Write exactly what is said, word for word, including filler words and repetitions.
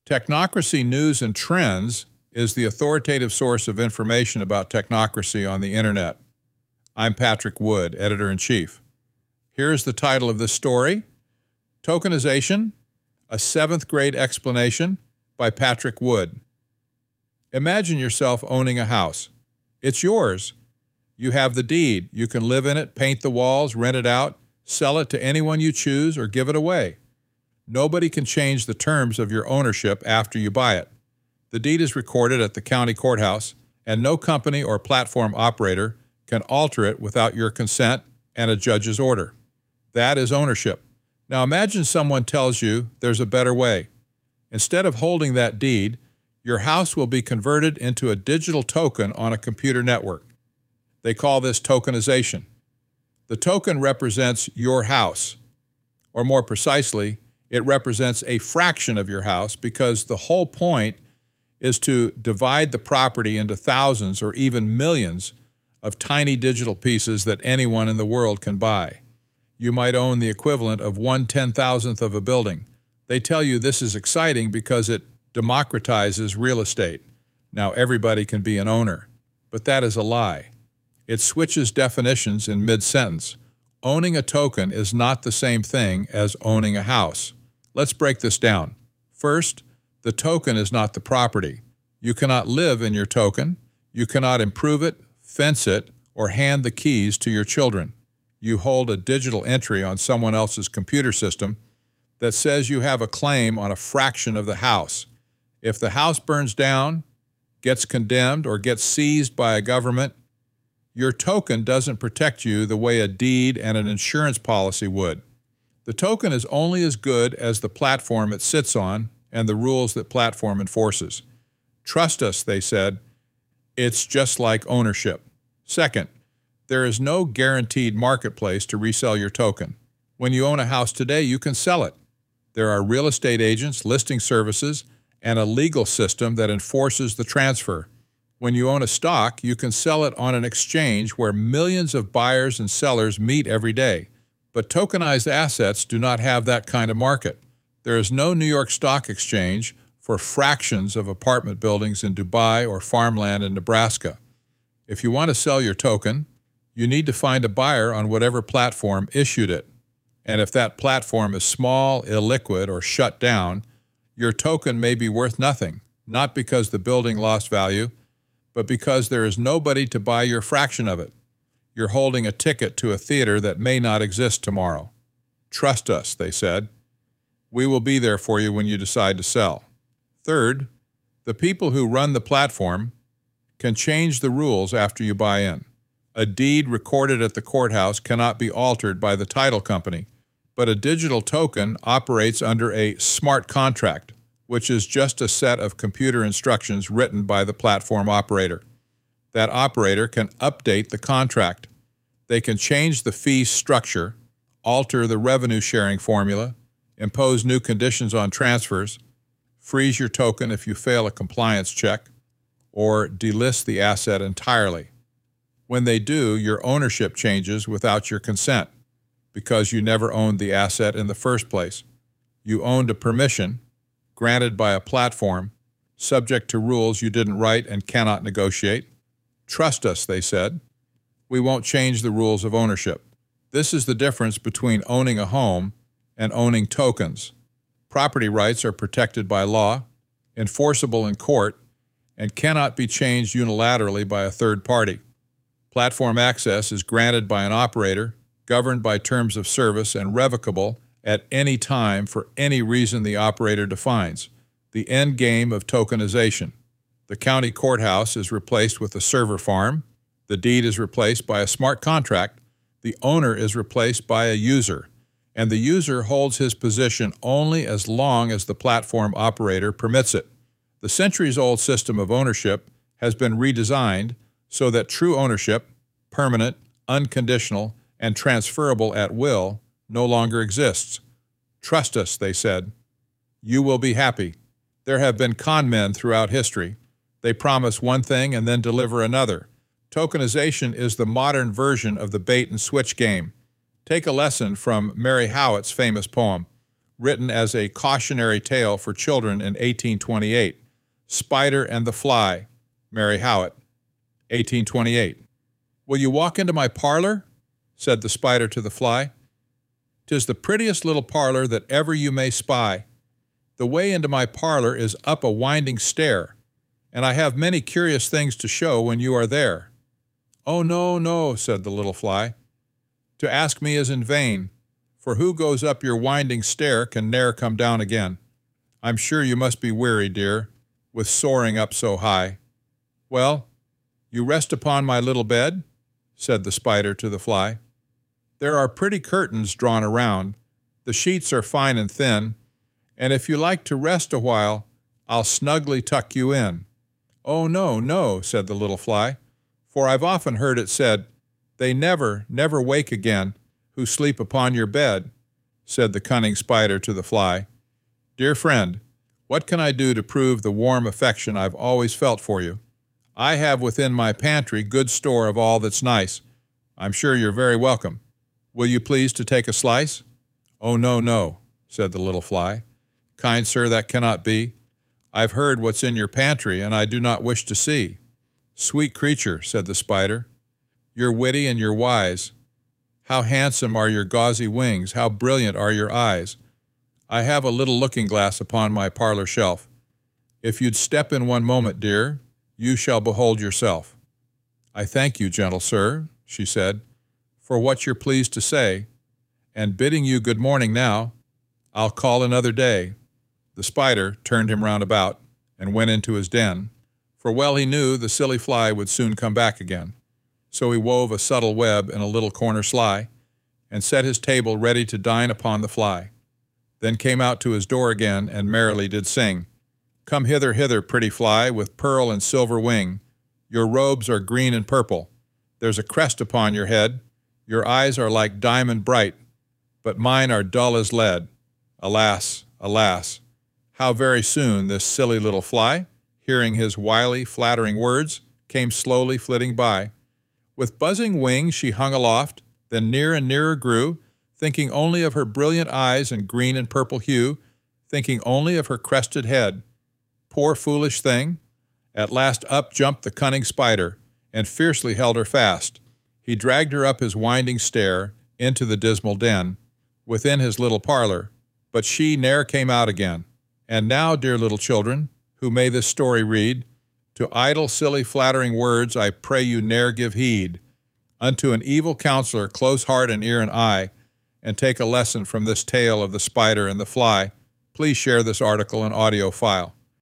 Technocracy News and Trends is the authoritative source of information about technocracy on the internet. I'm Patrick Wood, Editor-in-Chief. Here's the title of this story: Tokenization, a seventh grade explanation by Patrick Wood. Imagine yourself owning a house. It's yours. You have the deed. You can live in it, paint the walls, rent it out, sell it to anyone you choose, or give it away. Nobody can change the terms of your ownership after you buy it. The deed is recorded at the county courthouse, and no company or platform operator can alter it without your consent and a judge's order. That is ownership. Now imagine someone tells you there's a better way. Instead of holding that deed, your house will be converted into a digital token on a computer network. They call this tokenization. The token represents your house, or more precisely, it represents a fraction of your house, because the whole point is to divide the property into thousands or even millions of tiny digital pieces that anyone in the world can buy. You might own the equivalent of one ten-thousandth of a building. They tell you this is exciting because it democratizes real estate. Now everybody can be an owner. But that is a lie. It switches definitions in mid-sentence. Owning a token is not the same thing as owning a house. Let's break this down. First, the token is not the property. You cannot live in your token. You cannot improve it, fence it, or hand the keys to your children. You hold a digital entry on someone else's computer system that says you have a claim on a fraction of the house. If the house burns down, gets condemned, or gets seized by a government, your token doesn't protect you the way a deed and an insurance policy would. The token is only as good as the platform it sits on and the rules that platform enforces. Trust us, they said. It's just like ownership. Second, there is no guaranteed marketplace to resell your token. When you own a house today, you can sell it. There are real estate agents, listing services, and a legal system that enforces the transfer. When you own a stock, you can sell it on an exchange where millions of buyers and sellers meet every day. But tokenized assets do not have that kind of market. There is no New York Stock Exchange for fractions of apartment buildings in Dubai or farmland in Nebraska. If you want to sell your token, you need to find a buyer on whatever platform issued it. And if that platform is small, illiquid, or shut down, your token may be worth nothing, not because the building lost value, but because there is nobody to buy your fraction of it. You're holding a ticket to a theater that may not exist tomorrow. Trust us, they said. We will be there for you when you decide to sell. Third, the people who run the platform can change the rules after you buy in. A deed recorded at the courthouse cannot be altered by the title company, but a digital token operates under a smart contract, which is just a set of computer instructions written by the platform operator. That operator can update the contract. They can change the fee structure, alter the revenue sharing formula, impose new conditions on transfers, freeze your token if you fail a compliance check, or delist the asset entirely. When they do, your ownership changes without your consent, because you never owned the asset in the first place. You owned a permission granted by a platform, subject to rules you didn't write and cannot negotiate. Trust us, they said. We won't change the rules of ownership. This is the difference between owning a home and owning tokens. Property rights are protected by law, enforceable in court, and cannot be changed unilaterally by a third party. Platform access is granted by an operator, governed by terms of service, and revocable at any time for any reason the operator defines. The end game of tokenization. The county courthouse is replaced with a server farm. The deed is replaced by a smart contract. The owner is replaced by a user. And the user holds his position only as long as the platform operator permits it. The centuries-old system of ownership has been redesigned so that true ownership, permanent, unconditional, and transferable at will, no longer exists. Trust us, they said. You will be happy. There have been con men throughout history. They promise one thing and then deliver another. Tokenization is the modern version of the bait and switch game. Take a lesson from Mary Howitt's famous poem. written as a cautionary tale for children in eighteen twenty-eight. Spider and the Fly, Mary Howitt, eighteen twenty-eight. "Will you walk into my parlor?" said the spider to the fly. "'Tis the prettiest little parlor that ever you may spy. The way into my parlor is up a winding stair, and I have many curious things to show when you are there." "Oh, no, no," said the little fly. "To ask me is in vain, for who goes up your winding stair can ne'er come down again. I'm sure you must be weary, dear, with soaring up so high." "Well, you rest upon my little bed?" said the spider to the fly. "There are pretty curtains drawn around, the sheets are fine and thin, and if you like to rest a while, I'll snugly tuck you in." "Oh, no, no," said the little fly, "for I've often heard it said, 'They never, never wake again who sleep upon your bed,'" said the cunning spider to the fly. "Dear friend, what can I do to prove the warm affection I've always felt for you? I have within my pantry good store of all that's nice. I'm sure you're very welcome. Will you please to take a slice?" "Oh, no, no," said the little fly. "Kind sir, that cannot be. I've heard what's in your pantry, and I do not wish to see." "Sweet creature," said the spider, "you're witty and you're wise. How handsome are your gauzy wings, how brilliant are your eyes. I have a little looking-glass upon my parlor shelf. If you'd step in one moment, dear, you shall behold yourself." "I thank you, gentle sir," she said, "for what you're pleased to say, and bidding you good morning now, I'll call another day." The spider turned him round about and went into his den, for well he knew the silly fly would soon come back again. So he wove a subtle web in a little corner sly, and set his table ready to dine upon the fly. Then came out to his door again, and merrily did sing, "Come hither, hither, pretty fly, with pearl and silver wing. Your robes are green and purple. There's a crest upon your head. Your eyes are like diamond bright, but mine are dull as lead. Alas, alas, how very soon this silly little fly, hearing his wily, flattering words, came slowly flitting by. With buzzing wings she hung aloft, then near and nearer grew, thinking only of her brilliant eyes and green and purple hue, thinking only of her crested head. Poor foolish thing! At last up jumped the cunning spider, and fiercely held her fast. He dragged her up his winding stair, into the dismal den, within his little parlor, but she ne'er came out again. And now, dear little children, who may this story read, to idle, silly, flattering words I pray you ne'er give heed. Unto an evil counselor close heart and ear and eye, and take a lesson from this tale of the spider and the fly. Please share this article in audio file.